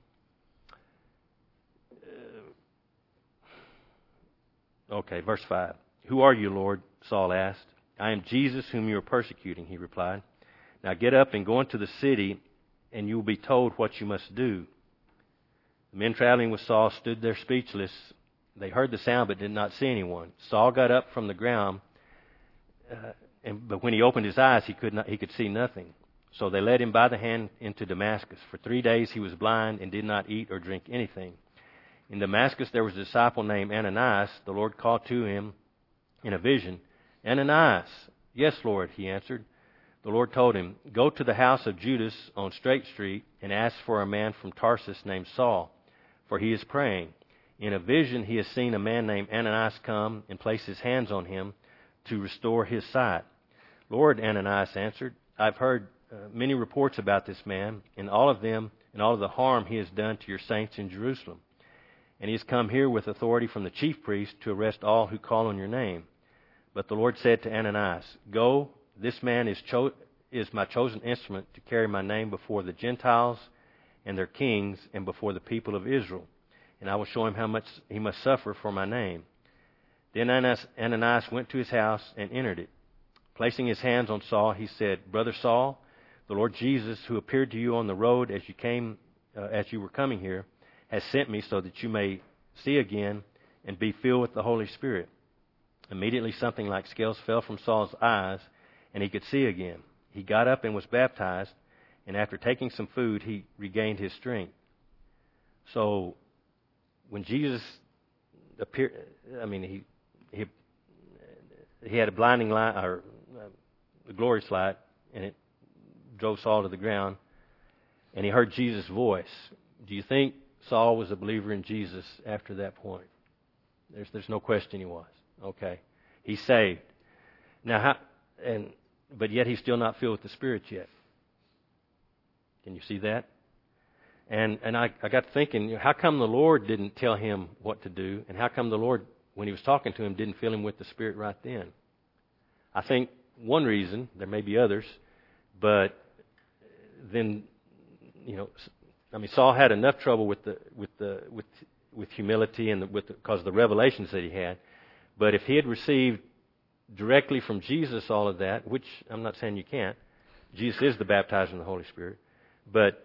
Uh, okay, verse five. Who are you, Lord? Saul asked. I am Jesus whom you are persecuting, he replied. Now get up and go into the city, and you will be told what you must do. The men traveling with Saul stood there speechless. They heard the sound but did not see anyone. Saul got up from the ground, uh, and, but when he opened his eyes, he could not, he could see nothing. So they led him by the hand into Damascus. For three days he was blind and did not eat or drink anything. In Damascus there was a disciple named Ananias. The Lord called to him in a vision, Ananias. Yes, Lord, he answered. The Lord told him, go to the house of Judas on Straight Street and ask for a man from Tarsus named Saul, for he is praying. In a vision he has seen a man named Ananias come and place his hands on him to restore his sight. Lord, Ananias answered, I've heard uh, many reports about this man, and all of them, and all of the harm he has done to your saints in Jerusalem. And he has come here with authority from the chief priest to arrest all who call on your name. But the Lord said to Ananias, go, this man is, cho- is my chosen instrument to carry my name before the Gentiles and their kings and before the people of Israel. And I will show him how much he must suffer for my name. Then Ananias went to his house and entered it. Placing his hands on Saul, he said, Brother Saul, the Lord Jesus, who appeared to you on the road as you came, uh, as you were coming here, has sent me so that you may see again and be filled with the Holy Spirit. Immediately something like scales fell from Saul's eyes, and he could see again. He got up and was baptized, and after taking some food, he regained his strength. So, when Jesus appeared, I mean, he he he had a blinding light, or a glorious light, and it drove Saul to the ground, and he heard Jesus' voice. Do you think Saul was a believer in Jesus after that point? There's there's no question he was. Okay, he's saved. Now, how, and but yet he's still not filled with the Spirit yet. Can you see that? And and I, I got thinking, you know, how come the Lord didn't tell him what to do, and how come the Lord, when he was talking to him, didn't fill him with the Spirit right then? I think one reason, there may be others, but then, you know, I mean, Saul had enough trouble with the with the with with humility and the, with the, because of the revelations that he had. But if he had received directly from Jesus all of that, which I'm not saying you can't, Jesus is the baptizer in the Holy Spirit, but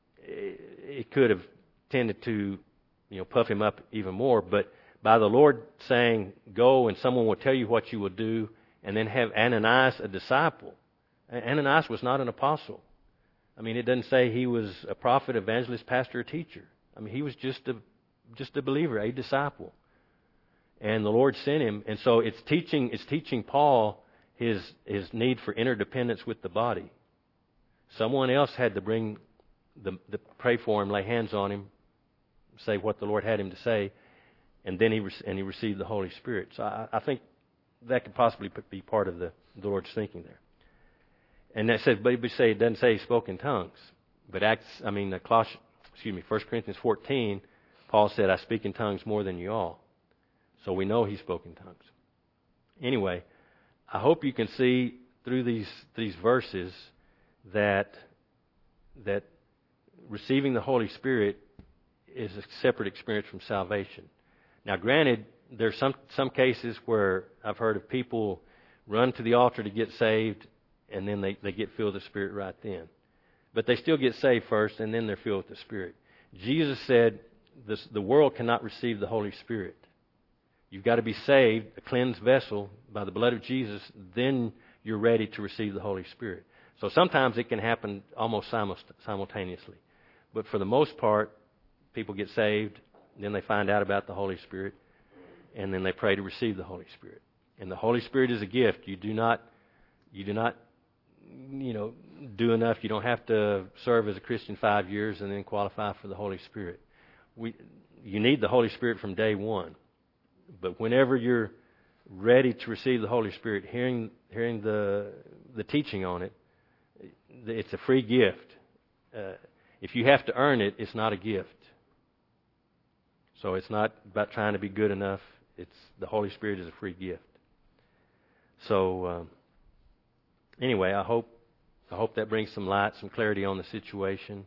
it could have tended to, you know, puff him up even more. But by the Lord saying, go and someone will tell you what you will do, and then have Ananias a disciple. Ananias was not an apostle. I mean, it doesn't say he was a prophet, evangelist, pastor, or teacher. I mean, he was just a just a believer, a disciple. And the Lord sent him, and so it's teaching it's teaching Paul his his need for interdependence with the body. Someone else had to bring the, the pray for him, lay hands on him, say what the Lord had him to say, and then he re- and he received the Holy Spirit. So I, I think that could possibly be part of the, the Lord's thinking there. And that says, but say it doesn't say he spoke in tongues, but Acts, I mean, the Colossians, excuse me, First Corinthians fourteen, Paul said, "I speak in tongues more than you all." So we know he spoke in tongues. Anyway, I hope you can see through these these verses that that receiving the Holy Spirit is a separate experience from salvation. Now, granted, there's some some cases where I've heard of people run to the altar to get saved, and then they, they get filled with the Spirit right then. But they still get saved first, and then they're filled with the Spirit. Jesus said this, the world cannot receive the Holy Spirit. You've got to be saved, a cleansed vessel, by the blood of Jesus, then you're ready to receive the Holy Spirit. So sometimes it can happen almost simultaneously. But for the most part, people get saved, then they find out about the Holy Spirit, and then they pray to receive the Holy Spirit. And the Holy Spirit is a gift. You do not, you do not, you know, do enough. You don't have to serve as a Christian five years and then qualify for the Holy Spirit. We, you need the Holy Spirit from day one. But whenever you're ready to receive the Holy Spirit, hearing hearing the the teaching on it, it's a free gift. Uh, if you have to earn it, it's not a gift. So it's not about trying to be good enough. It's the Holy Spirit is a free gift. So um, anyway, I hope I hope that brings some light, some clarity on the situation.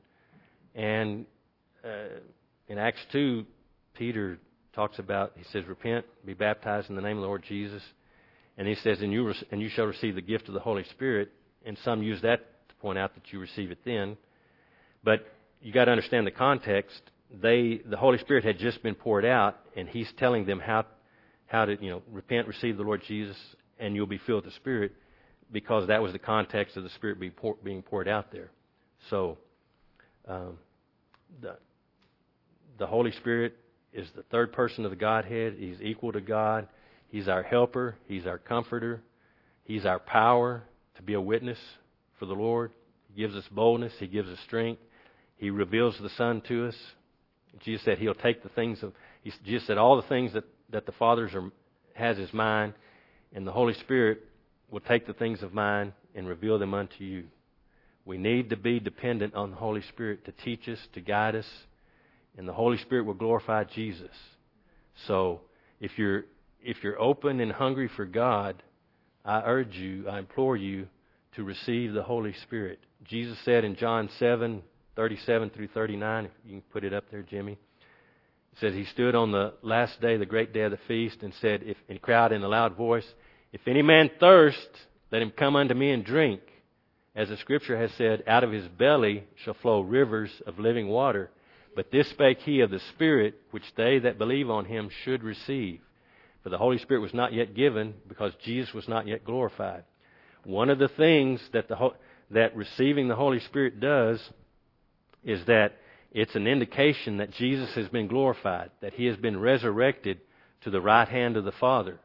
And uh, in Acts two, Peter talks about, he says, repent, be baptized in the name of the Lord Jesus. And he says, and you, re- and you shall receive the gift of the Holy Spirit. And some use that to point out that you receive it then. But you got to understand the context. They, the Holy Spirit had just been poured out, and he's telling them how, how to, you know, repent, receive the Lord Jesus, and you'll be filled with the Spirit, because that was the context of the Spirit being, pour, being poured out there. So, um, the the Holy Spirit is the third person of the Godhead. He's equal to God. He's our helper. He's our comforter. He's our power to be a witness for the Lord. He gives us boldness. He gives us strength. He reveals the Son to us. Jesus said He'll take the things of, He Jesus said all the things that, that the Father has His mind, and the Holy Spirit will take the things of mine and reveal them unto you. We need to be dependent on the Holy Spirit to teach us, to guide us, and the Holy Spirit will glorify Jesus. So if you're if you're open and hungry for God, I urge you, I implore you to receive the Holy Spirit. Jesus said in John seven, thirty-seven through thirty-nine, if you can put it up there, Jimmy. It says, He stood on the last day, the great day of the feast, and said, if, and cried in a loud voice, If any man thirst, let him come unto me and drink. As the Scripture has said, out of his belly shall flow rivers of living water. But this spake he of the Spirit, which they that believe on him should receive. For the Holy Spirit was not yet given, because Jesus was not yet glorified. One of the things that the that receiving the Holy Spirit does is that it's an indication that Jesus has been glorified, that He has been resurrected to the right hand of the Father.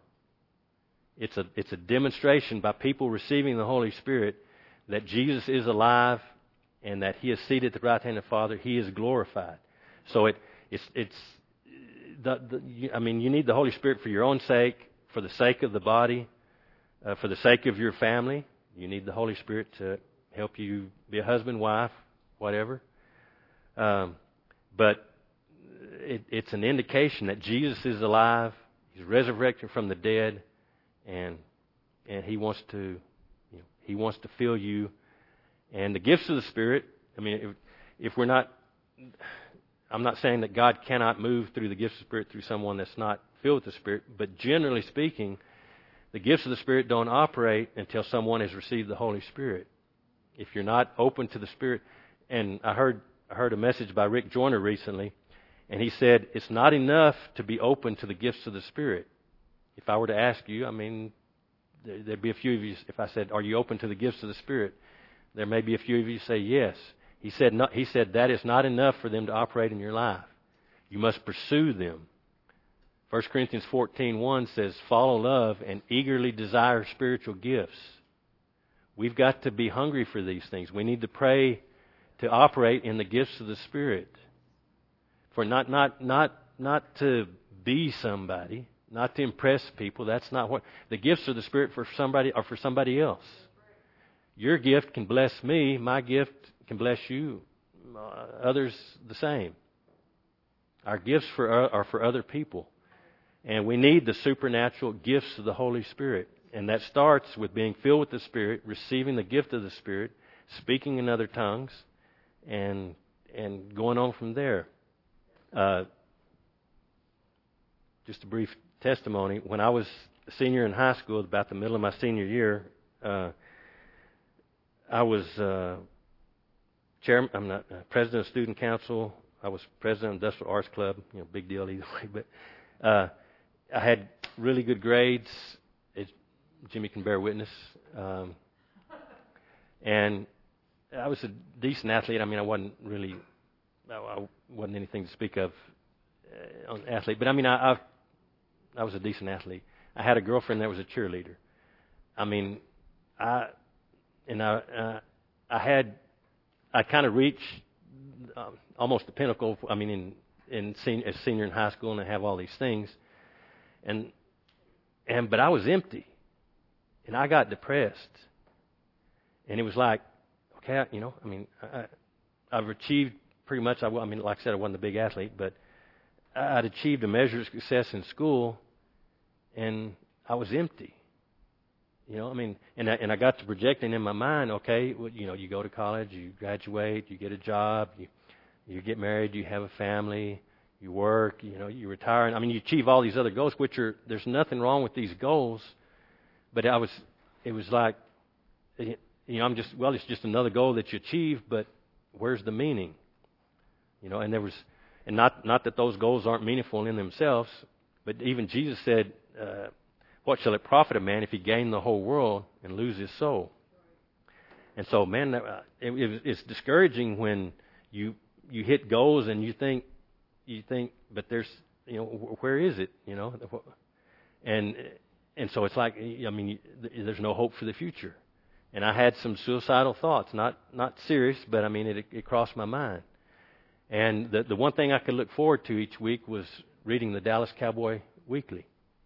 It's a it's a demonstration by people receiving the Holy Spirit that Jesus is alive, and that He is seated at the right hand of the Father. He is glorified. So it it's it's the, the I mean, you need the Holy Spirit for your own sake, for the sake of the body, uh, for the sake of your family. You need the Holy Spirit to help you be a husband, wife, whatever. Um, but it, it's an indication that Jesus is alive. He's resurrected from the dead, and and He wants to you know, He wants to fill you. And the gifts of the Spirit, I mean, if, if we're not, I'm not saying that God cannot move through the gifts of the Spirit through someone that's not filled with the Spirit, but generally speaking, the gifts of the Spirit don't operate until someone has received the Holy Spirit. If you're not open to the Spirit, and I heard I heard a message by Rick Joyner recently, and he said, it's not enough to be open to the gifts of the Spirit. If I were to ask you, I mean, there'd be a few of you, if I said, are you open to the gifts of the Spirit? There may be a few of you say yes. He said, no, he said that is not enough for them to operate in your life. You must pursue them. First Corinthians fourteen one says, follow love and eagerly desire spiritual gifts. We've got to be hungry for these things. We need to pray to operate in the gifts of the Spirit. For not not not not to be somebody, not to impress people. That's not what the gifts of the Spirit for somebody are for somebody else. Your gift can bless me. My gift can bless you. Uh, others the same. Our gifts for uh, are for other people. And we need the supernatural gifts of the Holy Spirit. And that starts with being filled with the Spirit, receiving the gift of the Spirit, speaking in other tongues, and and going on from there. Uh, just a brief testimony. When I was a senior in high school, about the middle of my senior year, uh, I was uh, chairman. I'm not uh, president of student council. I was president of Industrial Arts Club. You know, big deal either way. But uh, I had really good grades. It, Jimmy can bear witness. Um, and I was a decent athlete. I mean, I wasn't really, I wasn't anything to speak of uh, on athlete. But I mean, I, I, I was a decent athlete. I had a girlfriend that was a cheerleader. I mean, I, and I, uh, I had, I kind of reached um, almost the pinnacle. I mean, in in senior, as senior in high school, and I have all these things, and and but I was empty, and I got depressed, and it was like, okay, you know, I mean, I, I've achieved pretty much. I, I mean, like I said, I wasn't a big athlete, but I'd achieved a measure of success in school, and I was empty. You know, I mean, and I, and I got to projecting in my mind, okay, well, you know, you go to college, you graduate, you get a job, you you get married, you have a family, you work, you know, you retire. And I mean, you achieve all these other goals, which are, there's nothing wrong with these goals, but I was, it was like, you know, I'm just, well, it's just another goal that you achieve, but where's the meaning? You know, and there was, and not not that those goals aren't meaningful in themselves, but even Jesus said, uh, what shall it profit a man if he gain the whole world and lose his soul? And so, man, uh, it, it, it's discouraging when you you hit goals and you think you think, but there's, you know, where is it? You know, and and so it's like, I mean, there's no hope for the future. And I had some suicidal thoughts, not not serious, but I mean, it, it crossed my mind. And the the one thing I could look forward to each week was reading the Dallas Cowboy Weekly.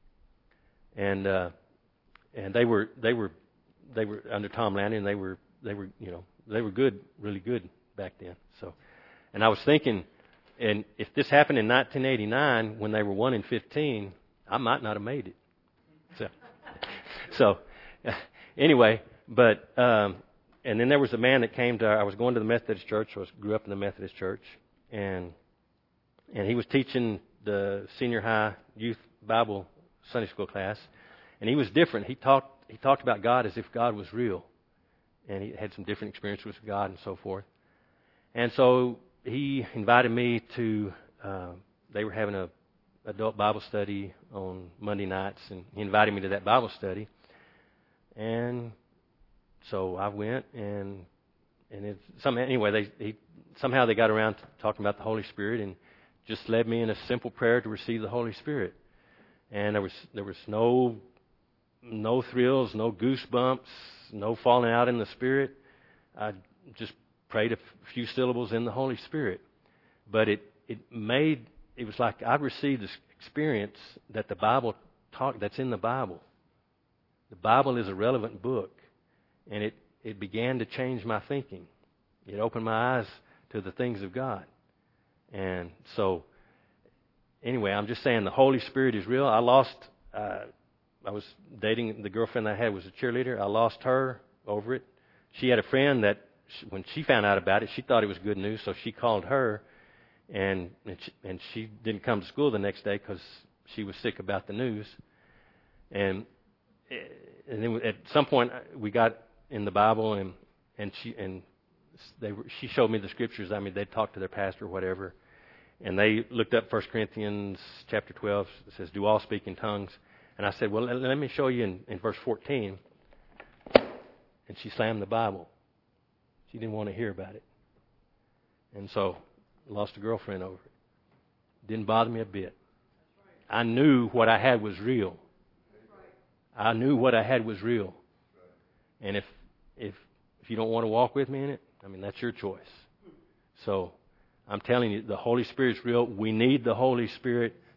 And uh, and they were they were they were under Tom Landry, and they were they were you know they were good, really good back then. So, and I was thinking, and if this happened in nineteen eighty-nine when they were one and fifteen, I might not have made it. So, so anyway, but um, and then there was a man that came to. I was going to the Methodist church. I was, grew up in the Methodist church, and and he was teaching the senior high youth Bible Sunday school class, and he was different. He talked he talked about God as if God was real, and he had some different experiences with God and so forth. And so he invited me to. Uh, they were having a adult Bible study on Monday nights, and he invited me to that Bible study. And so I went, and and it some anyway they he, somehow they got around to talking about the Holy Spirit, and just led me in a simple prayer to receive the Holy Spirit. And there was there was no no thrills, no goosebumps, no falling out in the Spirit. I just prayed a few syllables in the Holy Spirit. But it, it made, it was like I received this experience that the Bible taught, that's in the Bible. The Bible is a relevant book. And it, it began to change my thinking. It opened my eyes to the things of God. And so, anyway, I'm just saying the Holy Spirit is real. I lost, uh, I was dating, the girlfriend I had was a cheerleader. I lost her over it. She had a friend that, she, when she found out about it, she thought it was good news, so she called her, and and she, and she didn't come to school the next day because she was sick about the news. And and then at some point we got in the Bible, and and she and they were, she showed me the scriptures. I mean, they'd talk to their pastor or whatever. And they looked up First Corinthians chapter twelve. It says, do all speak in tongues? And I said, well, let me show you in, in verse fourteen. And she slammed the Bible. She didn't want to hear about it. And so lost a girlfriend over it. Didn't bother me a bit. I knew what I had was real. I knew what I had was real. And if if if you don't want to walk with me in it, I mean, that's your choice. So I'm telling you, the Holy Spirit's real. We need the Holy Spirit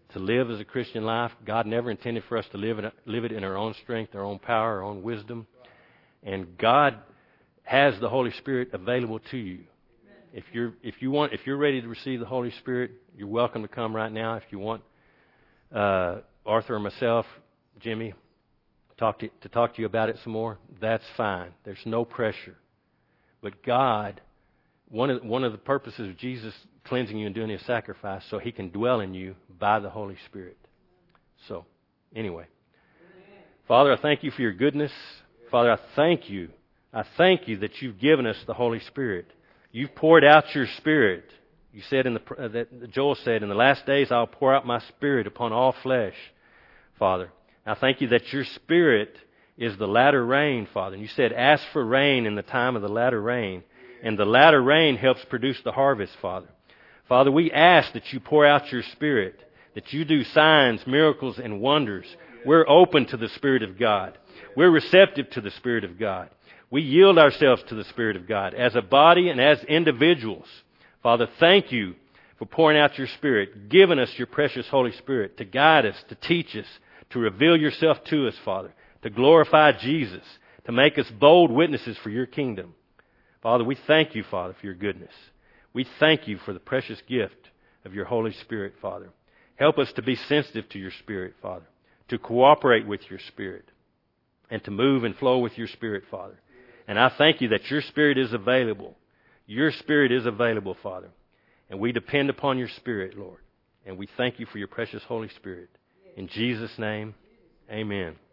to live as a Christian life. God never intended for us to live it, live it in our own strength, our own power, our own wisdom. And God has the Holy Spirit available to you. If you're if you want if you're ready to receive the Holy Spirit, you're welcome to come right now. If you want uh, Arthur or myself, Jimmy, talk to, to talk to you about it some more, that's fine. There's no pressure. But God, one of one of the purposes of Jesus cleansing you and doing His sacrifice, so He can dwell in you by the Holy Spirit. So, anyway, Father, I thank you for your goodness. Father, I thank you. I thank you that you've given us the Holy Spirit. You've poured out your Spirit. You said in the uh, that Joel said, "In the last days I'll pour out my Spirit upon all flesh." Father, I thank you that your Spirit is the latter rain, Father. And you said, "Ask for rain in the time of the latter rain," and the latter rain helps produce the harvest, Father. Father, we ask that you pour out your Spirit, that you do signs, miracles, and wonders. We're open to the Spirit of God. We're receptive to the Spirit of God. We yield ourselves to the Spirit of God as a body and as individuals. Father, thank you for pouring out your Spirit, giving us your precious Holy Spirit to guide us, to teach us, to reveal yourself to us, Father, to glorify Jesus, to make us bold witnesses for your kingdom. Father, we thank you, Father, for your goodness. We thank you for the precious gift of your Holy Spirit, Father. Help us to be sensitive to your Spirit, Father, to cooperate with your Spirit, and to move and flow with your Spirit, Father. And I thank you that your Spirit is available. Your Spirit is available, Father. And we depend upon your Spirit, Lord. And we thank you for your precious Holy Spirit. In Jesus' name, amen.